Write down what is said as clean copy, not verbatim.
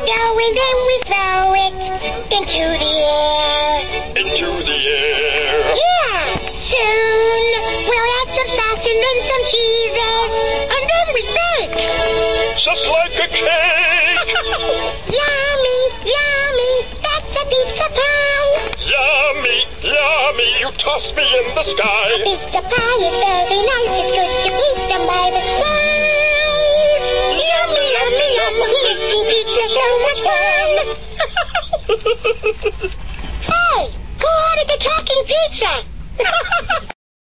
dough and then we throw it into the air. Into the air. Yeah. Soon we'll add some sauce and then some cheeses, and then we bake. Just like a cake. Yummy, yummy, that's a pizza pie. Yummy, yummy, you toss me in the sky. Pizza pie is very nice, it's good to eat them by the slice. Yummy, yummy, yum, making pizza so much fun. Hey, go order the talking pizza.